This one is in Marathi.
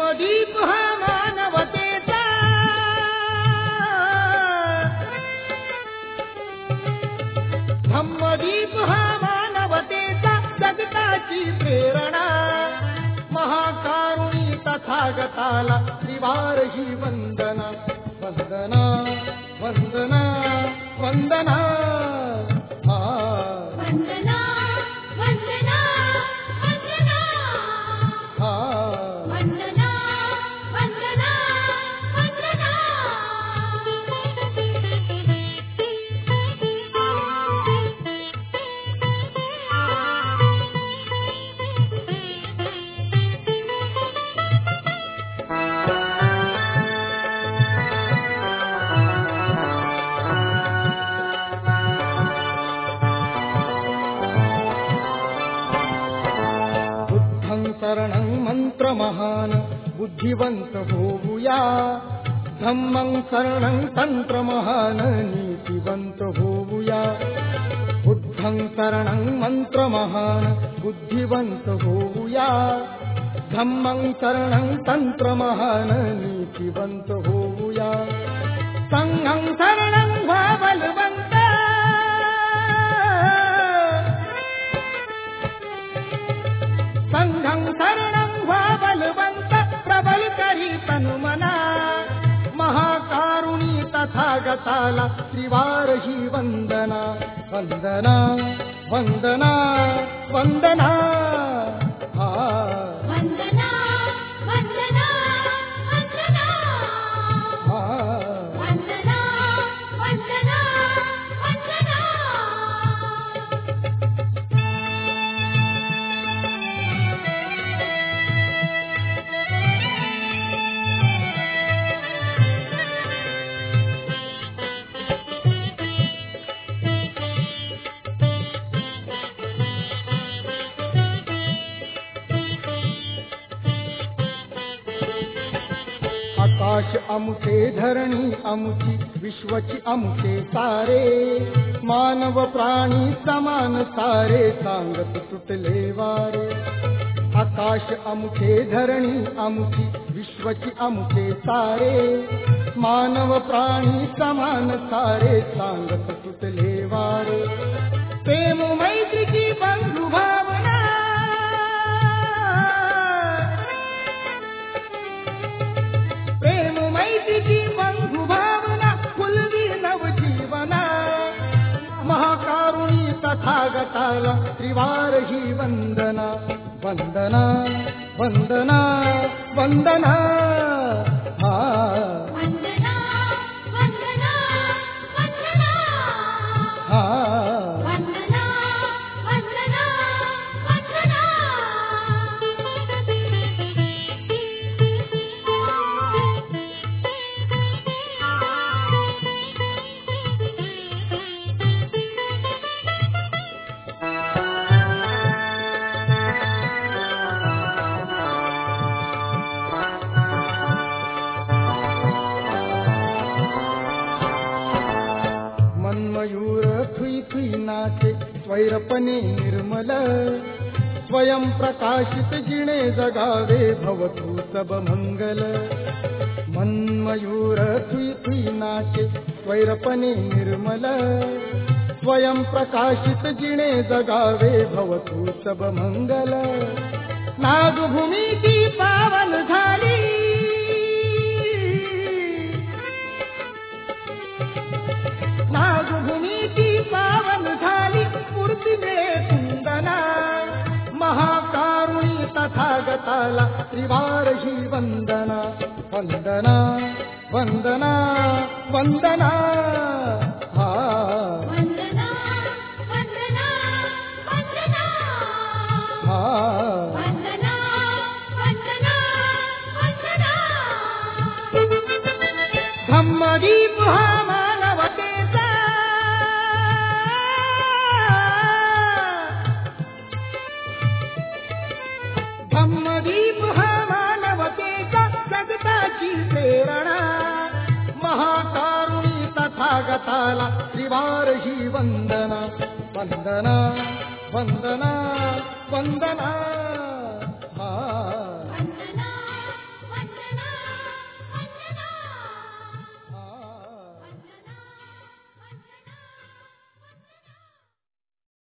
धम्मदीप हा मानवतेचा, धम्मदीप हा मानवतेचा जगताची प्रेरणा, महाकारुणी तथागताला त्रिवार ही वंदना, वंदना वंदना वंदना, वंदना वंदना वंदना, वंदना वंदना वंदना. शरणं मंत्र महान बुद्धिवंत होऊया, धम्मं शरणं तंत्र महान नीतिवंत होऊया, बुद्धं शरणं मंत्र महान बुद्धिवंत होऊया, धम्मं शरणं तंत्र महान नीतिवंत होऊया, संघं शरणं व्हा बलवंत, संघं शरणं व्हा बलवंत, प्रबल करी तनुमना, महाकारुणी तथागताला त्रिवार ही वंदना, वंदना वंदना वंदना, वंदना वंदना वंदना, वंदना वंदना वंदना. आकाश अमुचे धरणी अमुची विश्वची अमुचे सारे, मानव प्राणी समान सारे सांगत सुटले वारे, आकाश अमुचे धरणी अमुची विश्वची अमुचे सारे, मानव प्राणी समान सारे सांगत सुटले वारे, प्रेम मैत्रीची बंधु भावना, प्रेम मैत्रीची बंधु भावना फुलवी नवजीवना, महाकारुणी तथागताला त्रिवार ही वंदना, वंदना वंदना वंदना, वंदना वंदना वंदना, वंदना वंदना वंदना. मयूर थुई थुई नाचे स्वैरपणे निर्मल, स्वयं प्रकाशित जिणे जगावे भवतु सब मंगल, मन्मयूर थुई थुई नाचे स्वैरपणे निर्मल, स्वयं प्रकाशित जिणे जगावे भवतु सब मंगल, नागभूमी की पावन झाली, नागभूमीची पावन झाली मूर्तीने कुंदना, महाकारुणी तथागताला त्रिवार ही वंदना, वंदना वंदना वंदना, वंदना वंदना वंदना, वंदना वंदना वंदना. धम्मदीप हा मानवतेचा, धम्मदीप हा मानवतेचा जगताची प्रेरणा, महाकारुणी तथागताला त्रिवार ही वंदना, वंदना वंदना वंदना.